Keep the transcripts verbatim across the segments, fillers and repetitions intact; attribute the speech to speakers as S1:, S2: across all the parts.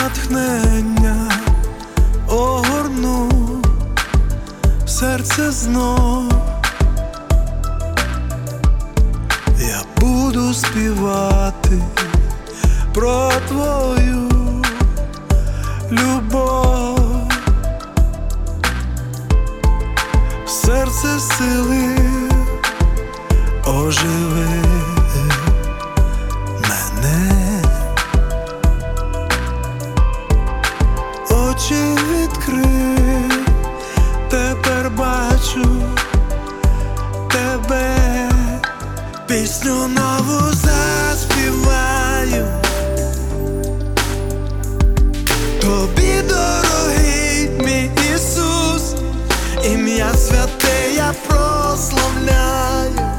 S1: натхнення огорну серце знов. Я буду співати про твою любов. Серце сили оживи мене, очі відкрий, тепер бачу тебе, пісню нову заспіваю. Тобі дорогий мій Ісус, ім'я святе я прославляю,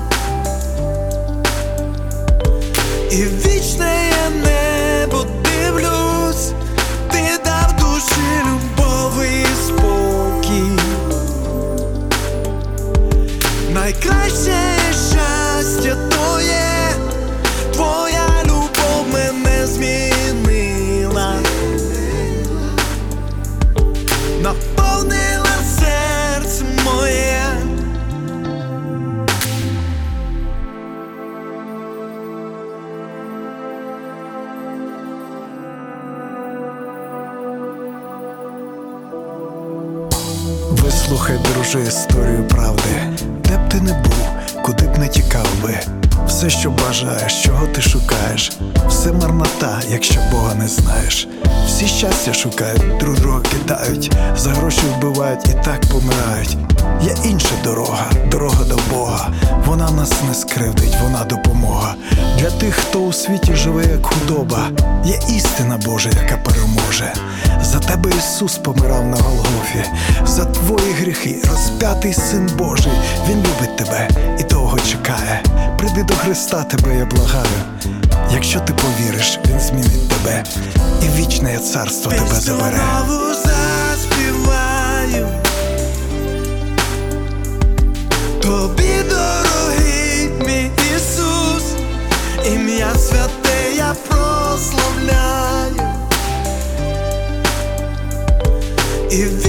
S1: і в вічне я небо дивлюсь, ти дав душі любов і спокій. Найкраще щастя то є, твоя любов мене змінила, наповнила серце моє. Вислухай, друже, історію правди, де б ти не був, куди б не тікав би. Все, що бажаєш, чого ти шукаєш, все марнота, якщо Бога не знаєш. Всі щастя шукають, друг друга кидають, за гроші вбивають і так помирають. Є інша дорога, дорога до Бога. Вона нас не скривдить, вона допомога. Для тих, хто у світі живе як худоба, є істина Божа, яка переможе. За тебе Ісус помирав на Голгофі, за твої гріхи розп'ятий Син Божий. Він любить тебе і того чекає. Прийди до Христа, тебе я благаю. Якщо ти повіриш, Він змінить тебе, і вічне царство тебе забере. Пісню нову заспіваю, тобі дорогий мій Ісус, ім'я святе я прославляю, і